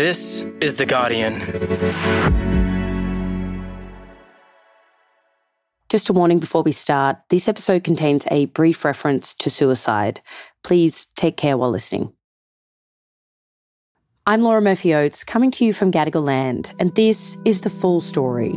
This is The Guardian. Just a warning before we start, this episode contains a brief reference to suicide. Please take care while listening. I'm Laura Murphy-Oates, coming to you from Gadigal Land, and this is the full story.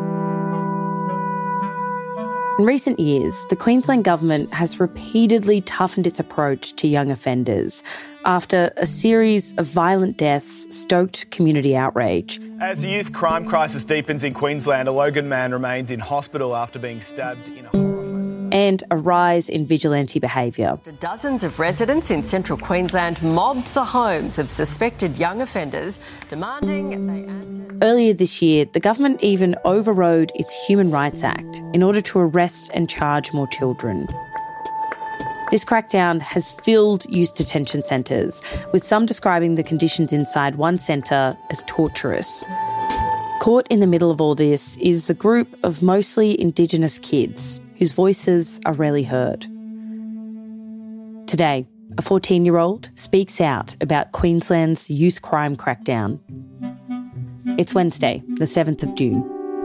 In recent years, the Queensland Government has repeatedly toughened its approach to young offenders after a series of violent deaths stoked community outrage. As the youth crime crisis deepens in Queensland, a Logan man remains in hospital after being stabbed in a horror home. And a rise in vigilante behaviour. Dozens of residents in central Queensland mobbed the homes of suspected young offenders, demanding they answer. Earlier this year, the government even overrode its Human Rights Act in order to arrest and charge more children. This crackdown has filled youth detention centres, with some describing the conditions inside one centre as torturous. Caught in the middle of all this is a group of mostly Indigenous kids whose voices are rarely heard. Today, a 14-year-old speaks out about Queensland's youth crime crackdown. It's Wednesday, the 7th of June.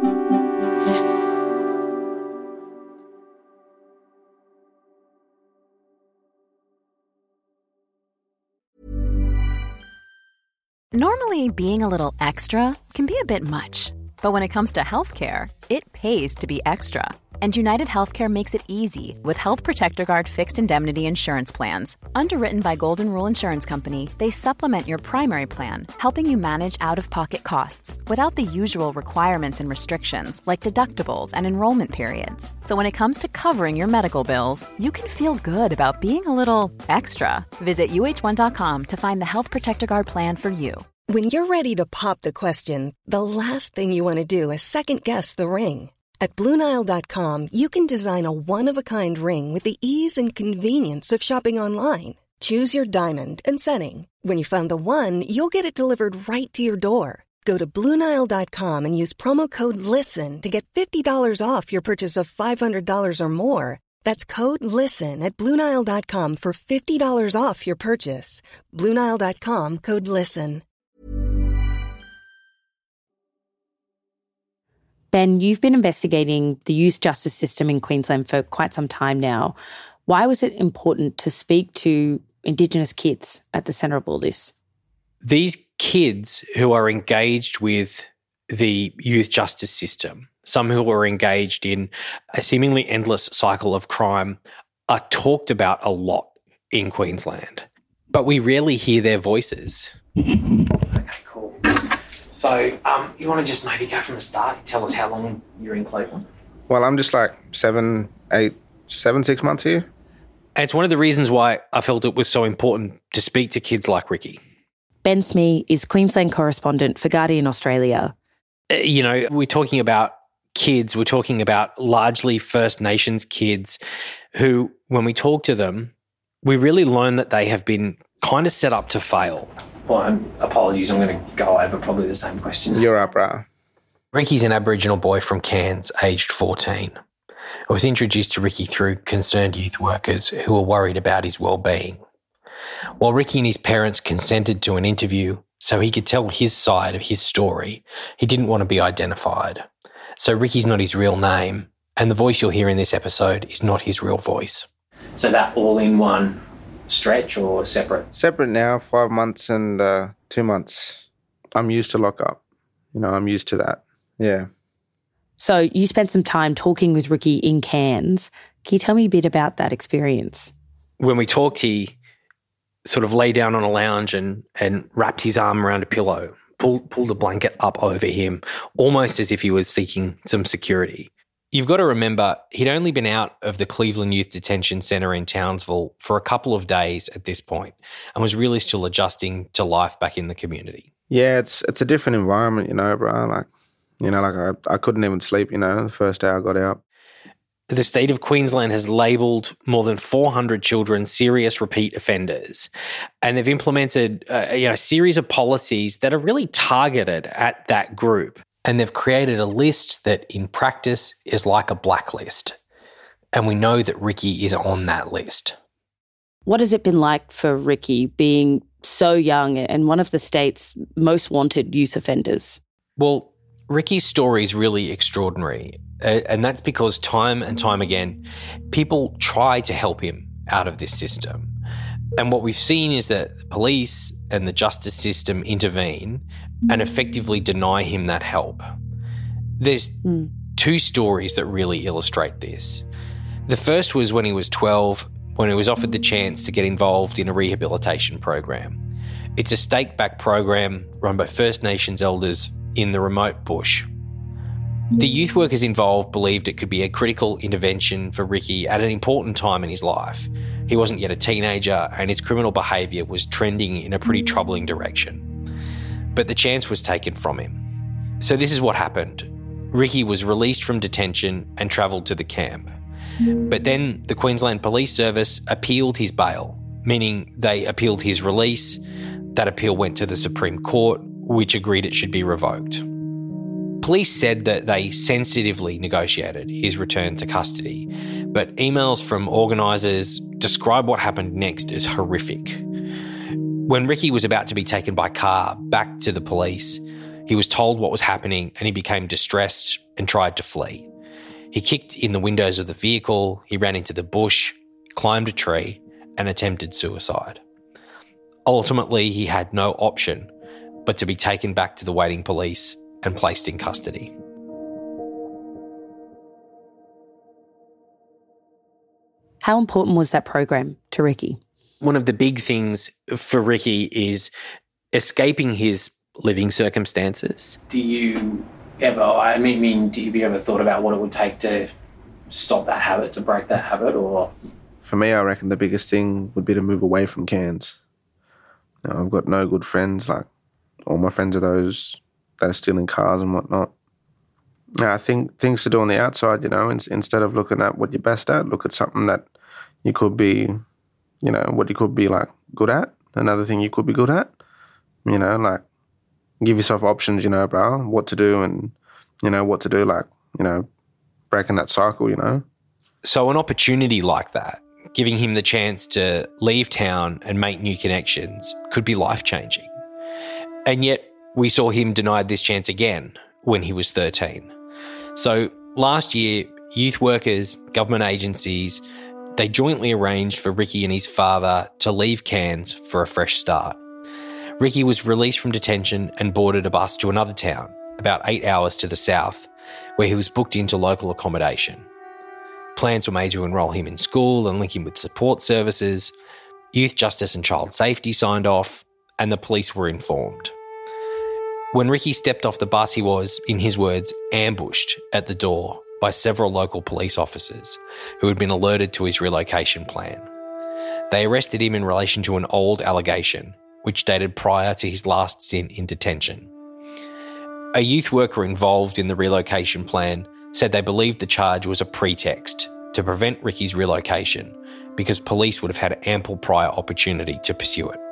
Normally, being a little extra can be a bit much. But when it comes to healthcare, it pays to be extra. And United Healthcare makes it easy with Health Protector Guard fixed indemnity insurance plans. Underwritten by Golden Rule Insurance Company, they supplement your primary plan, helping you manage out-of-pocket costs without the usual requirements and restrictions like deductibles and enrollment periods. So when it comes to covering your medical bills, you can feel good about being a little extra. Visit uh1.com to find the Health Protector Guard plan for you. When you're ready to pop the question, the last thing you want to do is second-guess the ring. At BlueNile.com, you can design a one-of-a-kind ring with the ease and convenience of shopping online. Choose your diamond and setting. When you find the one, you'll get it delivered right to your door. Go to BlueNile.com and use promo code LISTEN to get $50 off your purchase of $500 or more. That's code LISTEN at BlueNile.com for $50 off your purchase. BlueNile.com, code LISTEN. Ben, you've been investigating the youth justice system in Queensland for quite some time now. Why was it important to speak to Indigenous kids at the centre of all this? These kids who are engaged with the youth justice system, some who are engaged in a seemingly endless cycle of crime, are talked about a lot in Queensland, but we rarely hear their voices. Okay, cool. So you want to just maybe go from the start, tell us how long you're in Cleveland? Well, I'm just like 6 months here. And it's one of the reasons why I felt it was so important to speak to kids like Ricky. Ben Smee is Queensland correspondent for Guardian Australia. We're talking about kids, we're talking about largely First Nations kids who, when we talk to them, we really learn that they have been kind of set up to fail. Well, apologies, I'm going to go over probably the same questions. You're up, bro. Ricky's an Aboriginal boy from Cairns, aged 14. I was introduced to Ricky through concerned youth workers who were worried about his well-being. While Ricky and his parents consented to an interview so he could tell his side of his story, he didn't want to be identified. So Ricky's not his real name, and the voice you'll hear in this episode is not his real voice. So that all in one stretch or separate? Separate now, 5 months and 2 months. I'm used to lock up. I'm used to that. Yeah. So you spent some time talking with Ricky in Cairns. Can you tell me a bit about that experience? When we talked, he sort of lay down on a lounge and wrapped his arm around a pillow, pulled a blanket up over him, almost as if he was seeking some security. You've got to remember, he'd only been out of the Cleveland Youth Detention Centre in Townsville for a couple of days at this point and was really still adjusting to life back in the community. Yeah, it's a different environment, bro. I couldn't even sleep, the first day I got out. The state of Queensland has labelled more than 400 children serious repeat offenders, and they've implemented a series of policies that are really targeted at that group. And they've created a list that in practice is like a blacklist. And we know that Ricky is on that list. What has it been like for Ricky being so young and one of the state's most wanted youth offenders? Well, Ricky's story is really extraordinary, and that's because time and time again, people try to help him out of this system. And what we've seen is that the police and the justice system intervene and effectively deny him that help. There's two stories that really illustrate this. The first was when he was 12, when he was offered the chance to get involved in a rehabilitation program. It's a state-backed program run by First Nations elders in the remote bush. The youth workers involved believed it could be a critical intervention for Ricky at an important time in his life. He wasn't yet a teenager and his criminal behaviour was trending in a pretty troubling direction. But the chance was taken from him. So this is what happened. Ricky was released from detention and travelled to the camp. But then the Queensland Police Service appealed his bail, meaning they appealed his release. That appeal went to the Supreme Court, which agreed it should be revoked. Police said that they sensitively negotiated his return to custody, but emails from organisers describe what happened next as horrific. When Ricky was about to be taken by car back to the police, he was told what was happening and he became distressed and tried to flee. He kicked in the windows of the vehicle, he ran into the bush, climbed a tree and attempted suicide. Ultimately, he had no option but to be taken back to the waiting police and placed in custody. How important was that program to Ricky? One of the big things for Ricky is escaping his living circumstances. Do you ever thought about what it would take to stop that habit, to break that habit, or? For me, I reckon the biggest thing would be to move away from Cairns. You know, I've got no good friends. Like, all my friends are those that are stealing cars and whatnot. I think things to do on the outside, you know, instead of looking at what you're best at, look at something that you could be, you know, what you could be like good at, another thing you could be good at, you know, like give yourself options, you know, bro, what to do and, you know, what to do, like, you know, breaking that cycle, you know. So an opportunity like that, giving him the chance to leave town and make new connections, could be life-changing. And yet we saw him denied this chance again when he was 13. So last year, youth workers, government agencies, they jointly arranged for Ricky and his father to leave Cairns for a fresh start. Ricky was released from detention and boarded a bus to another town, about 8 hours to the south, where he was booked into local accommodation. Plans were made to enrol him in school and link him with support services. Youth Justice and Child Safety signed off, and the police were informed. When Ricky stepped off the bus, he was, in his words, ambushed at the door by several local police officers who had been alerted to his relocation plan. They arrested him in relation to an old allegation, which dated prior to his last stint in detention. A youth worker involved in the relocation plan said they believed the charge was a pretext to prevent Ricky's relocation because police would have had ample prior opportunity to pursue it.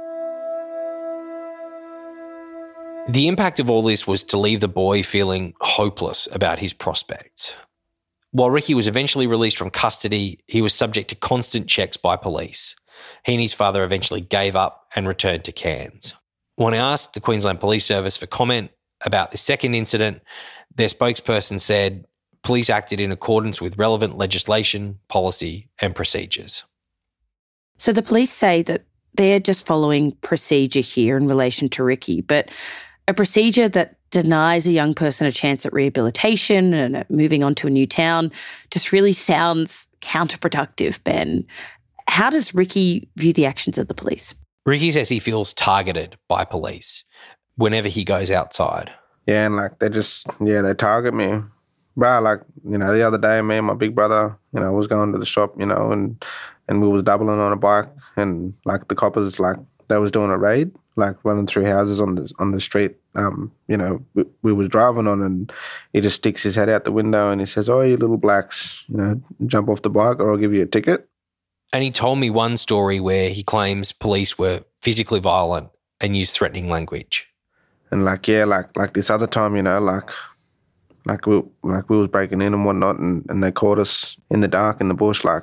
The impact of all this was to leave the boy feeling hopeless about his prospects. While Ricky was eventually released from custody, he was subject to constant checks by police. He and his father eventually gave up and returned to Cairns. When I asked the Queensland Police Service for comment about the second incident, their spokesperson said police acted in accordance with relevant legislation, policy and procedures. So the police say that they're just following procedure here in relation to Ricky, but a procedure that denies a young person a chance at rehabilitation and moving on to a new town just really sounds counterproductive, Ben. How does Ricky view the actions of the police? Ricky says he feels targeted by police whenever he goes outside. Yeah, and like they target me. Bro, like, you know, the other day, me and my big brother, you know, was going to the shop, you know, and we was doubling on a bike and like the coppers, like they was doing a raid, like running through houses on the street, you know, we was driving on, and he just sticks his head out the window and he says, "Oh, you little blacks, you know, jump off the bike or I'll give you a ticket." And he told me one story where he claims police were physically violent and used threatening language. And like, yeah, like this other time, you know, like we was breaking in and whatnot, and they caught us in the dark in the bush, like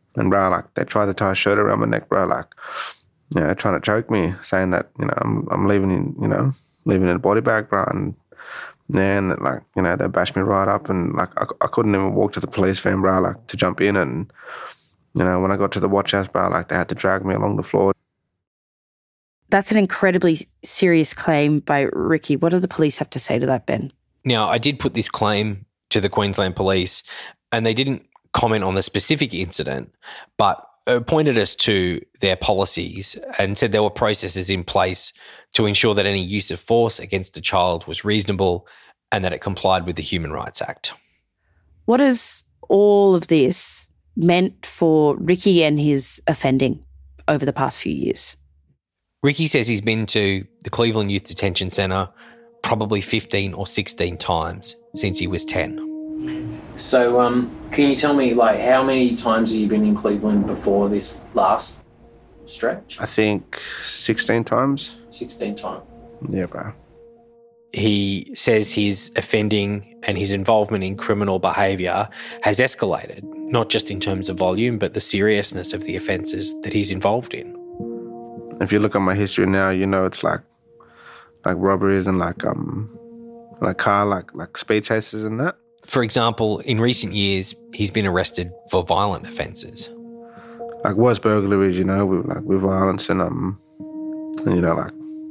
And bro, like they tried to tie a shirt around my neck, bro, like, you know, trying to choke me, saying that, you know, I'm leaving in a body bag, bro. And then, like, you know, they bashed me right up, and like I couldn't even walk to the police van, bro, like to jump in. And, you know, when I got to the watch house, bro, like they had to drag me along the floor. That's an incredibly serious claim by Ricky. What do the police have to say to that, Ben? Now, I did put this claim to the Queensland Police, and they didn't comment on the specific incident, but pointed us to their policies and said there were processes in place to ensure that any use of force against a child was reasonable and that it complied with the Human Rights Act. What has all of this meant for Ricky and his offending over the past few years? Ricky says he's been to the Cleveland Youth Detention Centre probably 15 or 16 times since he was 10. So can you tell me, like, how many times have you been in Cleveland before this last stretch? I think 16 times. 16 times. Yeah, bro. He says his offending and his involvement in criminal behaviour has escalated, not just in terms of volume, but the seriousness of the offences that he's involved in. If you look at my history now, you know, it's like robberies and like car, like speed chases and that. For example, in recent years, he's been arrested for violent offences. Like worse burglaries, you know, with violence and you know,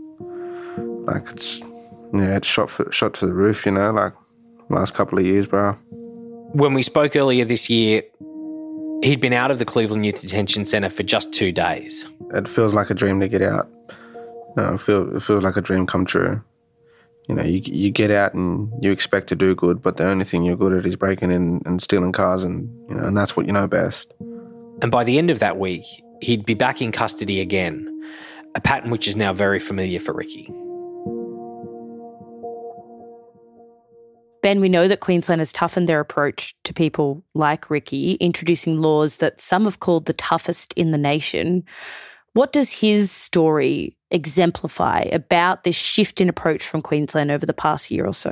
like it's shot to the roof, you know, like last couple of years, bro. When we spoke earlier this year, he'd been out of the Cleveland Youth Detention Centre for just 2 days. It feels like a dream to get out. You know, it feels like a dream come true. You know, you get out and you expect to do good, but the only thing you're good at is breaking in and stealing cars, and you know, and that's what you know best. And by the end of that week, he'd be back in custody again, a pattern which is now very familiar for Ricky. Ben, we know that Queensland has toughened their approach to people like Ricky, introducing laws that some have called the toughest in the nation. What does his story exemplify about this shift in approach from Queensland over the past year or so?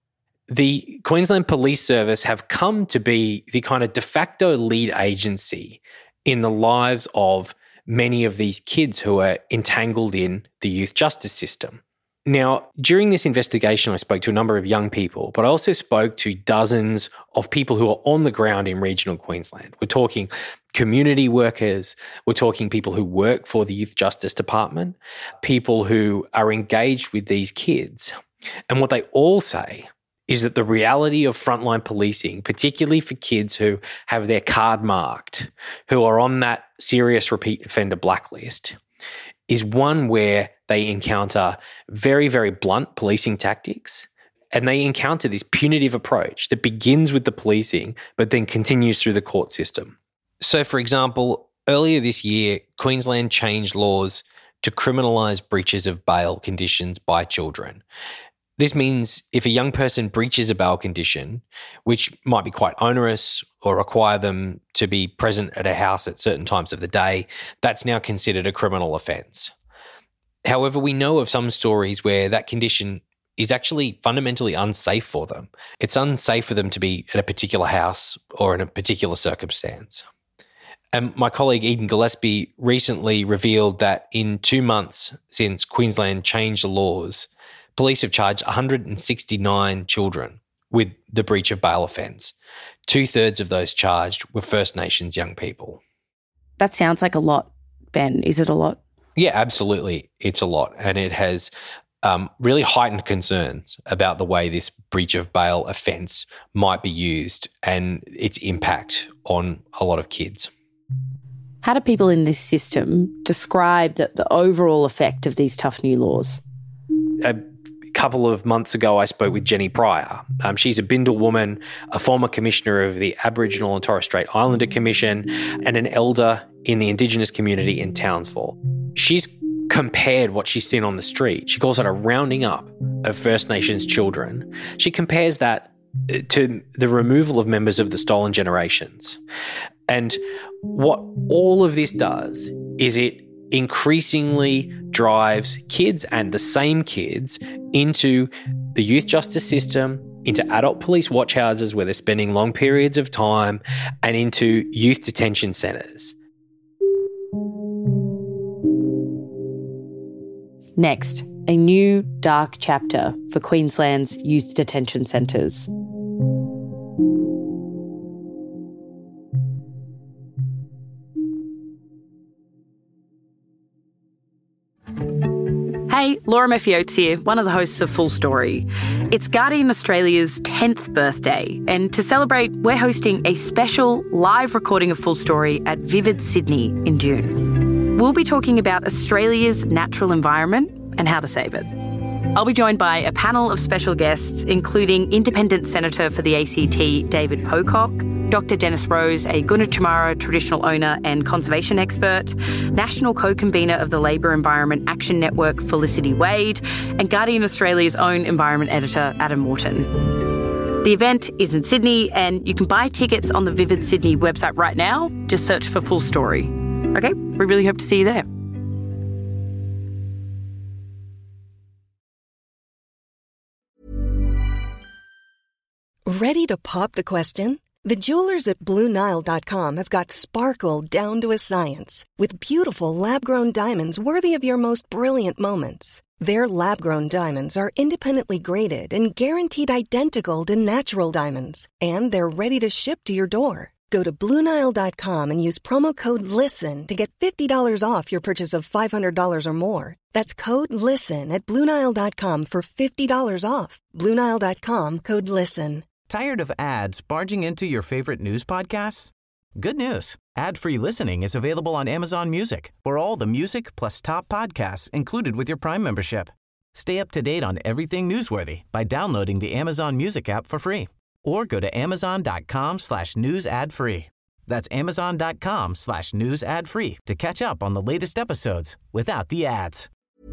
The Queensland Police Service have come to be the kind of de facto lead agency in the lives of many of these kids who are entangled in the youth justice system. Now, during this investigation, I spoke to a number of young people, but I also spoke to dozens of people who are on the ground in regional Queensland. We're talking community workers, we're talking people who work for the Youth Justice Department, people who are engaged with these kids. And what they all say is that the reality of frontline policing, particularly for kids who have their card marked, who are on that serious repeat offender blacklist, is one where they encounter very, very blunt policing tactics, and they encounter this punitive approach that begins with the policing but then continues through the court system. So, for example, earlier this year, Queensland changed laws to criminalise breaches of bail conditions by children. This means if a young person breaches a bail condition, which might be quite onerous or require them to be present at a house at certain times of the day, that's now considered a criminal offence. However, we know of some stories where that condition is actually fundamentally unsafe for them. It's unsafe for them to be at a particular house or in a particular circumstance. And my colleague Eden Gillespie recently revealed that in 2 months since Queensland changed the laws, police have charged 169 children with the breach of bail offence. 2/3 of those charged were First Nations young people. That sounds like a lot, Ben. Is it a lot? Yeah, absolutely. It's a lot. And it has really heightened concerns about the way this breach of bail offence might be used and its impact on a lot of kids. How do people in this system describe the overall effect of these tough new laws? A couple of months ago, I spoke with Jenny Pryor. She's a Bindal woman, a former commissioner of the Aboriginal and Torres Strait Islander Commission, and an elder in the Indigenous community in Townsville. She's compared what she's seen on the street. She calls it a rounding up of First Nations children. She compares that to the removal of members of the stolen generations. And what all of this does is it increasingly drives kids and the same kids into the youth justice system into adult police watch houses where they're spending long periods of time, and into youth detention centres. Next, a new dark chapter for Queensland's youth detention centres. Hey, Laura Murphy Oates here, one of the hosts of Full Story. It's Guardian Australia's 10th birthday, and to celebrate, we're hosting a special live recording of Full Story at Vivid Sydney in June. We'll be talking about Australia's natural environment and how to save it. I'll be joined by a panel of special guests, including Independent Senator for the ACT, David Pocock, Dr. Dennis Rose, a Gunditjmara traditional owner and conservation expert, National Co-Convener of the Labour Environment Action Network, Felicity Wade, and Guardian Australia's own environment editor, Adam Morton. The event is in Sydney, and you can buy tickets on the Vivid Sydney website right now. Just search for Full Story. Okay, we really hope to see you there. Ready to pop the question? The jewelers at BlueNile.com have got sparkle down to a science with beautiful lab-grown diamonds worthy of your most brilliant moments. Their lab-grown diamonds are independently graded and guaranteed identical to natural diamonds, and they're ready to ship to your door. Go to BlueNile.com and use promo code LISTEN to get $50 off your purchase of $500 or more. That's code LISTEN at BlueNile.com for $50 off. BlueNile.com, code LISTEN. Tired of ads barging into your favorite news podcasts? Good news. Ad-free listening is available on Amazon Music for all the music plus top podcasts included with your Prime membership. Stay up to date on everything newsworthy by downloading the Amazon Music app for free or go to amazon.com/news ad free. That's amazon.com/news ad free to catch up on the latest episodes without the ads.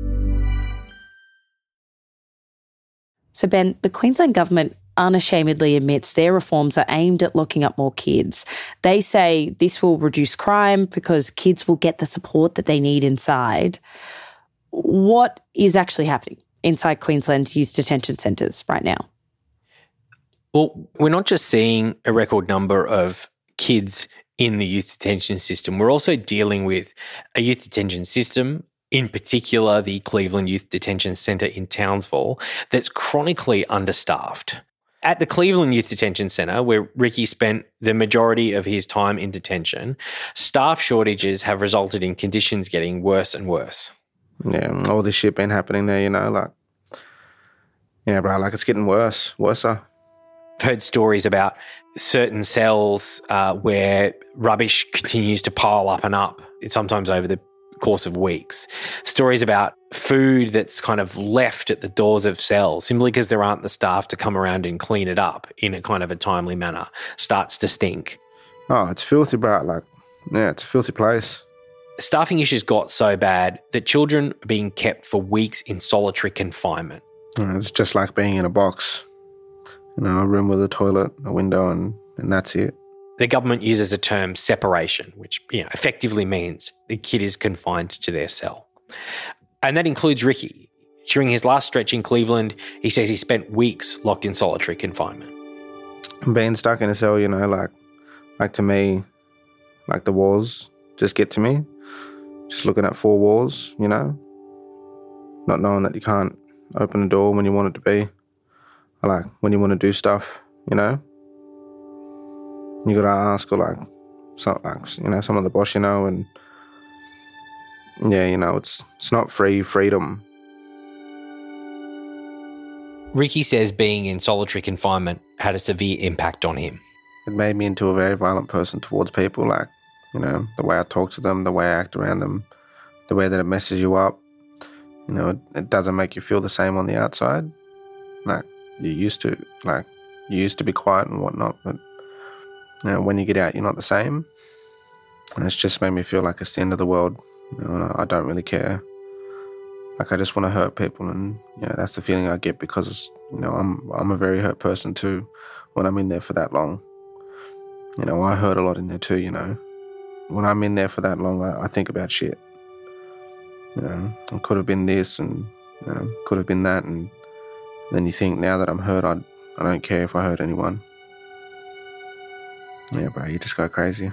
So Ben, the Queensland government unashamedly admits their reforms are aimed at locking up more kids. They say this will reduce crime because kids will get the support that they need inside. What is actually happening inside Queensland's youth detention centres right now? Well, we're not just seeing a record number of kids in the youth detention system. We're also dealing with a youth detention system, in particular the Cleveland Youth Detention Centre in Townsville, that's chronically understaffed. At the Cleveland Youth Detention Centre, where Ricky spent the majority of his time in detention, staff shortages have resulted in conditions getting worse and worse. Yeah, all this shit been happening there, it's getting worse. I've heard stories about certain cells where rubbish continues to pile up and up, sometimes over the course of weeks. Stories about food that's kind of left at the doors of cells simply because there aren't the staff to come around and clean it up in a kind of a timely manner. Starts to stink. Oh, it's filthy, bro. It's a filthy place. Staffing issues got so bad that children are being kept for weeks in solitary confinement. It's just like being in a box. A room with a toilet, a window, and that's it. The government uses a term separation, which effectively means the kid is confined to their cell. And that includes Ricky. During his last stretch in Cleveland, he says he spent weeks locked in solitary confinement. Being stuck in a cell, like to me, like the walls just get to me. Just looking at four walls, not knowing that you can't open a door when you want it to be. Or when you want to do stuff, You got to ask, or some of the boss, and it's not freedom. Ricky says being in solitary confinement had a severe impact on him. It made me into a very violent person towards people, the way I talk to them, the way I act around them, the way that it messes you up. It doesn't make you feel the same on the outside. You used to be quiet and whatnot, but when you get out, you're not the same. And it's just made me feel like it's the end of the world. I don't really care. I just want to hurt people, and that's the feeling I get because I'm a very hurt person too. When I'm in there for that long, I hurt a lot in there too. When I'm in there for that long, I think about shit. I could have been this, and could have been that, and then you think now that I'm hurt, I don't care if I hurt anyone. Yeah, bro, you just go crazy.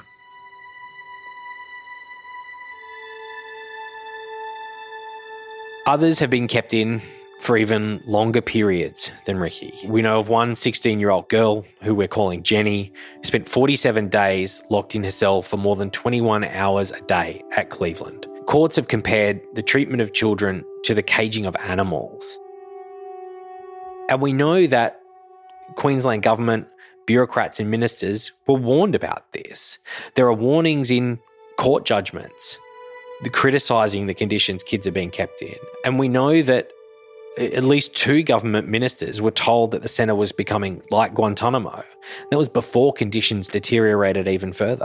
Others have been kept in for even longer periods than Ricky. We know of one 16-year-old girl who we're calling Jenny, who spent 47 days locked in her cell for more than 21 hours a day at Cleveland. Courts have compared the treatment of children to the caging of animals. And we know that Queensland government, bureaucrats and ministers were warned about this. There are warnings in court judgments criticising the conditions kids are being kept in. And we know that at least 2 government ministers were told that the centre was becoming like Guantanamo. That was before conditions deteriorated even further.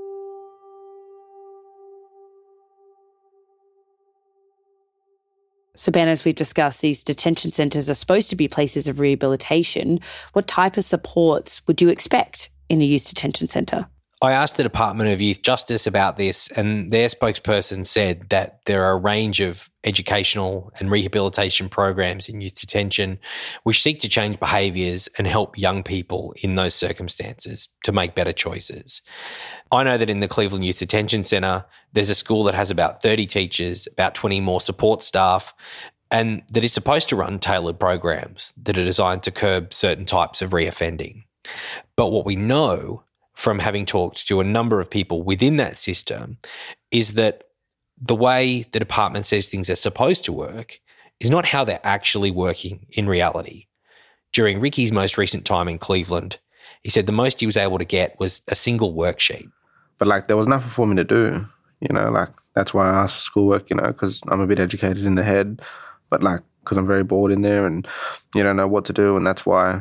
So Ben, as we've discussed, these detention centres are supposed to be places of rehabilitation. What type of supports would you expect in a youth detention centre? I asked the Department of Youth Justice about this, and their spokesperson said that there are a range of educational and rehabilitation programs in youth detention which seek to change behaviours and help young people in those circumstances to make better choices. I know that in the Cleveland Youth Detention Centre, there's a school that has about 30 teachers, about 20 more support staff, and that is supposed to run tailored programs that are designed to curb certain types of reoffending. But what we know from having talked to a number of people within that system is that the way the department says things are supposed to work is not how they're actually working in reality. During Ricky's most recent time in Cleveland, he said the most he was able to get was a single worksheet. But there was nothing for me to do, that's why I asked for schoolwork, because I'm a bit educated in the head, but because I'm very bored in there and you don't know what to do. And that's why,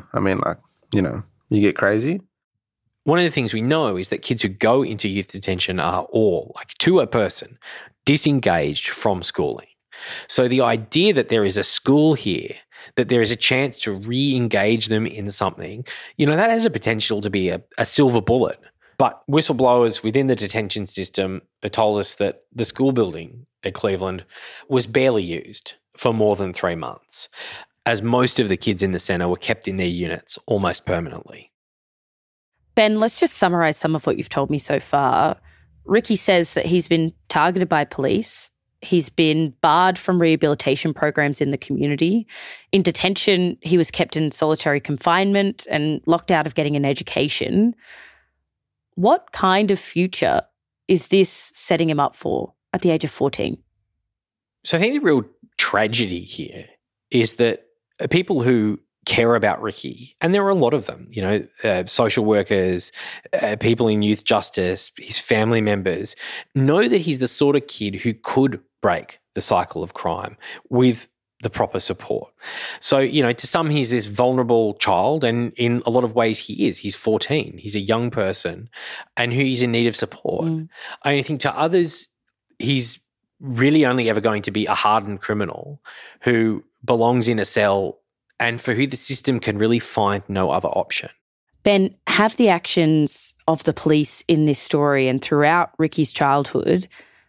you get crazy. One of the things we know is that kids who go into youth detention are all, to a person, disengaged from schooling. So the idea that there is a school here, that there is a chance to re-engage them in something, that has a potential to be a silver bullet. But whistleblowers within the detention system told us that the school building at Cleveland was barely used for more than 3 months, as most of the kids in the centre were kept in their units almost permanently. Ben, let's just summarise some of what you've told me so far. Ricky says that he's been targeted by police. He's been barred from rehabilitation programs in the community. In detention, he was kept in solitary confinement and locked out of getting an education. What kind of future is this setting him up for at the age of 14? So I think the real tragedy here is that people who care about Ricky, and there are a lot of them, social workers, people in youth justice, his family members, know that he's the sort of kid who could break the cycle of crime with the proper support. So, to some, he's this vulnerable child, and in a lot of ways he is. He's 14. He's a young person and who's in need of support. I think to others, he's really only ever going to be a hardened criminal who belongs in a cell and for who the system can really find no other option. Ben, have the actions of the police in this story and throughout Ricky's childhood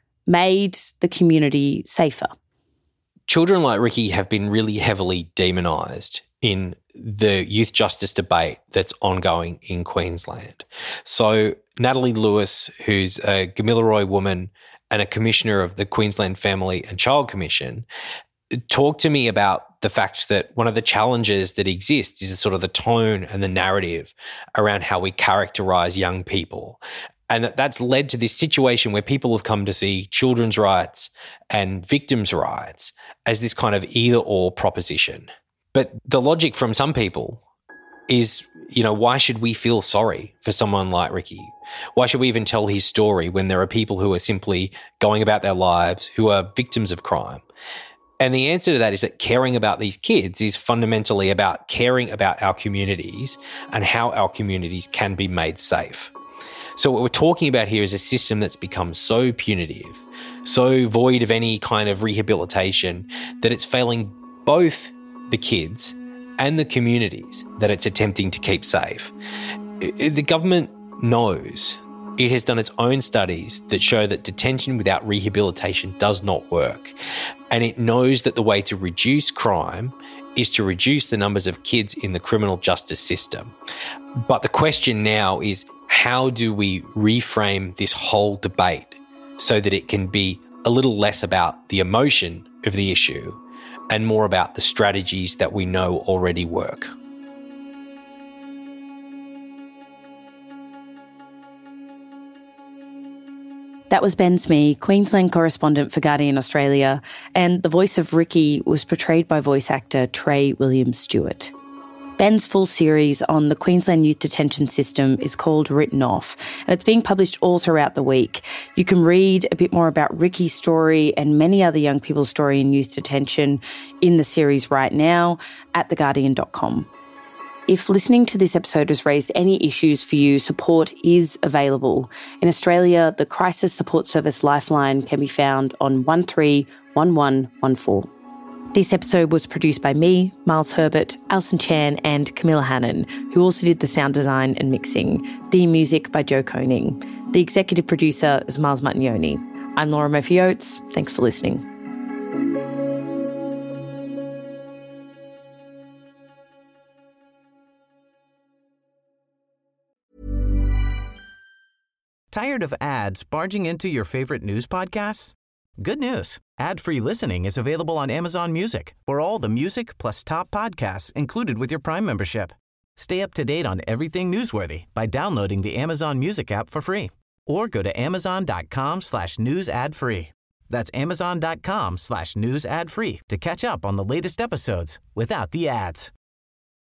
made the community safer? Children like Ricky have been really heavily demonised in the youth justice debate that's ongoing in Queensland. So Natalie Lewis, who's a Gamilaroi woman and a commissioner of the Queensland Family and Child Commission, talked to me about the fact that one of the challenges that exists is sort of the tone and the narrative around how we characterise young people. And that's led to this situation where people have come to see children's rights and victims' rights as this kind of either-or proposition. But the logic from some people is, why should we feel sorry for someone like Ricky? Why should we even tell his story when there are people who are simply going about their lives who are victims of crime? And the answer to that is that caring about these kids is fundamentally about caring about our communities and how our communities can be made safe. So what we're talking about here is a system that's become so punitive, so void of any kind of rehabilitation, that it's failing both the kids and the communities that it's attempting to keep safe. The government knows. It has done its own studies that show that detention without rehabilitation does not work. And it knows that the way to reduce crime is to reduce the numbers of kids in the criminal justice system. But the question now is, how do we reframe this whole debate so that it can be a little less about the emotion of the issue and more about the strategies that we know already work? That was Ben Smee, Queensland correspondent for Guardian Australia, and the voice of Ricky was portrayed by voice actor Trey Williams-Stewart. Ben's full series on the Queensland youth detention system is called Written Off, and it's being published all throughout the week. You can read a bit more about Ricky's story and many other young people's story in youth detention in the series right now at theguardian.com. If listening to this episode has raised any issues for you, support is available. In Australia, the crisis support service Lifeline can be found on 131114. This episode was produced by me, Miles Herbert, Alison Chan and Camilla Hannon, who also did the sound design and mixing. The music by Joe Koning. The executive producer is Miles Martignoni. I'm Laura Murphy-Oates. Thanks for listening. Tired of ads barging into your favorite news podcasts? Good news. Ad-free listening is available on Amazon Music for all the music plus top podcasts included with your Prime membership. Stay up to date on everything newsworthy by downloading the Amazon Music app for free or go to amazon.com/news ad free. That's amazon.com/news ad free to catch up on the latest episodes without the ads.